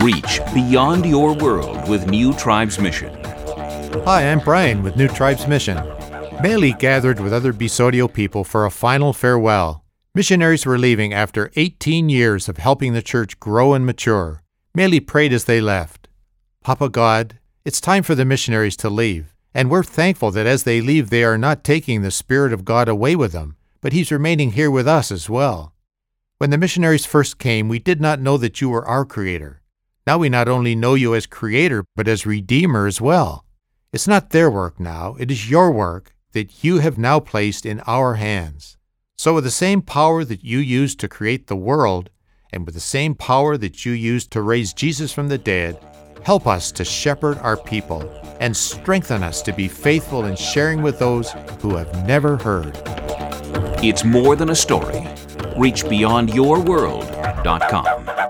Reach beyond your world with New Tribes Mission. Hi, I'm Brian with New Tribes Mission. Meli gathered with other Bisodio people for a final farewell. Missionaries were leaving after 18 years of helping the church grow and mature. Meli prayed as they left. Papa God, it's time for the missionaries to leave, and we're thankful that as they leave they are not taking the Spirit of God away with them, but He's remaining here with us as well. When the missionaries first came, we did not know that you were our Creator. Now we not only know you as Creator, but as Redeemer as well. It's not their work now, it is your work that you have now placed in our hands. So with the same power that you used to create the world, and with the same power that you used to raise Jesus from the dead, help us to shepherd our people and strengthen us to be faithful in sharing with those who have never heard. It's more than a story. ReachBeyondYourWorld.com.